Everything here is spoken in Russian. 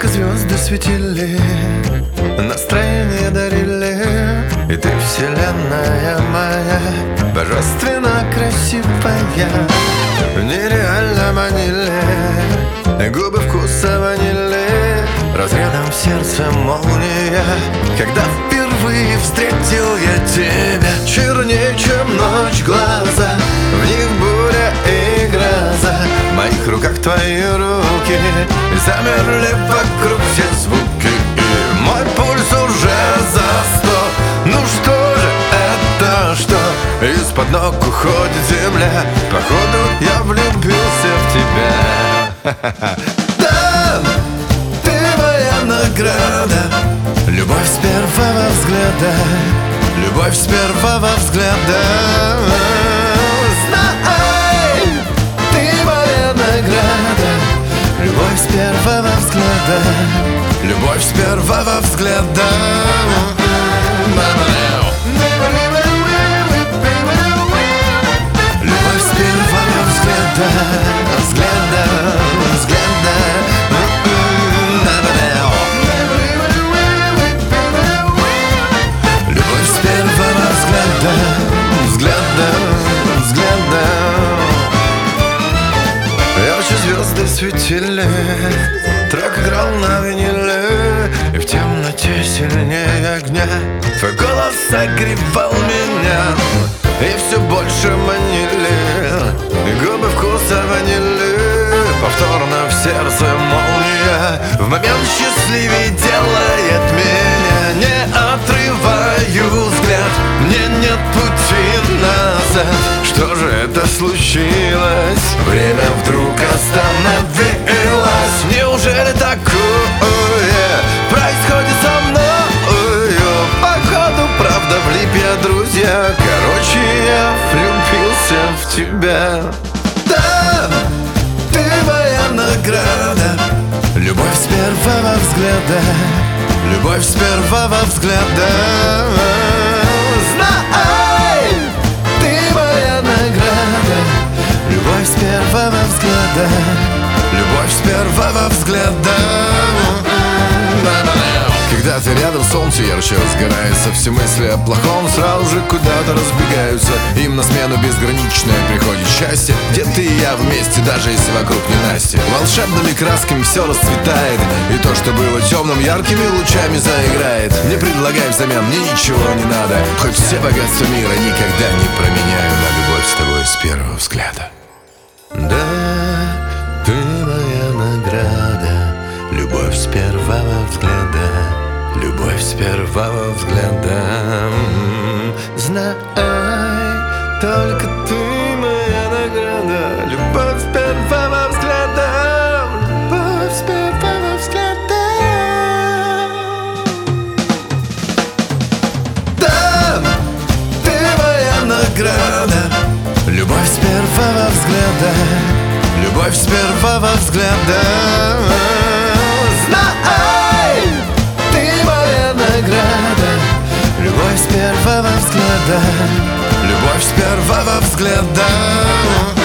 Только звезды светили, настроение дарили, и ты, вселенная моя, божественно красивая. Нереально манили губы вкуса ванили, разрядом в сердце молния, когда впервые встретил я тебя. Чернее, чем ночь глаза, в них буря и гроза. В моих руках твои руки, замерли вокруг все звуки, и мой пульс уже за 100. Ну что же это, что из-под ног уходит земля? Походу я влюбился в тебя. Да, ты моя награда, любовь с первого взгляда, любовь с первого взгляда. Знай, ты моя награда, любовь с первого взгляда, любовь с первого взгляда. Любовь с первого взгляда, взгляда, взгляда. Любовь с первого взгляда, взгляда, взгляда. Ярче звезды светили, трек играл на виниле, и в темноте сильнее огня твой голос согревал меня, и все больше манили губы вкуса ванили. Повторно в сердце молния, в момент счастливее делает меня. Не отрываю взгляд, мне нет пути назад. Что же это случилось? Время вдруг остановилось. Неужели такое происходит со мною? Походу правда влип я, друзья. Короче, я влюбился в тебя. Да, ты моя награда, любовь с первого взгляда, любовь с первого взгляда. Знай, ты моя награда, любовь с первого взгляда, любовь с первого взгляда. Когда ты рядом, солнце ярче разгорается, все мысли о плохом сразу же куда-то разбегаются. Им на смену безграничное приходит счастье, где ты и я вместе, даже если вокруг ненастье. Волшебными красками все расцветает, и то, что было темным, яркими лучами заиграет. Не предлагай взамен, мне ничего не надо, хоть все богатства мира никогда не променяю на любовь с тобой с первого взгляда. Да, ты моя награда, любовь с первого взгляда, любовь с первого взгляда. Знай, только ты моя награда, любовь с первого взгляда, любовь с первого взгляда. Да, ты моя награда, любовь с первого взгляда, любовь с первого взгляда. Знай, ты моя награда, любовь с первого взгляда, любовь с первого взгляда.